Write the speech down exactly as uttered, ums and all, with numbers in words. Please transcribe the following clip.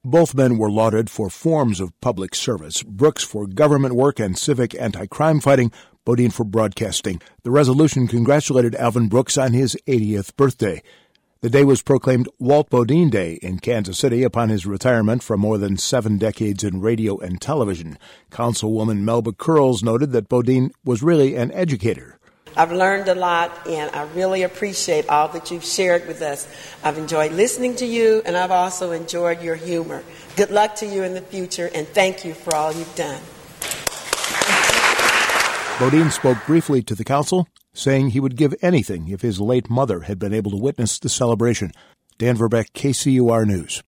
Both men were lauded for forms of public service, Brooks for government work and civic anti-crime fighting, Bodine for broadcasting. The resolution congratulated Alvin Brooks on his eightieth birthday. The day was proclaimed Walt Bodine Day in Kansas City upon his retirement from more than seven decades in radio and television. Councilwoman Melba Curls noted that Bodine was really an educator. I've learned a lot, and I really appreciate all that you've shared with us. I've enjoyed listening to you, and I've also enjoyed your humor. Good luck to you in the future, and thank you for all you've done. Bodine spoke briefly to the council, saying he would give anything if his late mother had been able to witness the celebration. Dan Verbeck, K C U R News.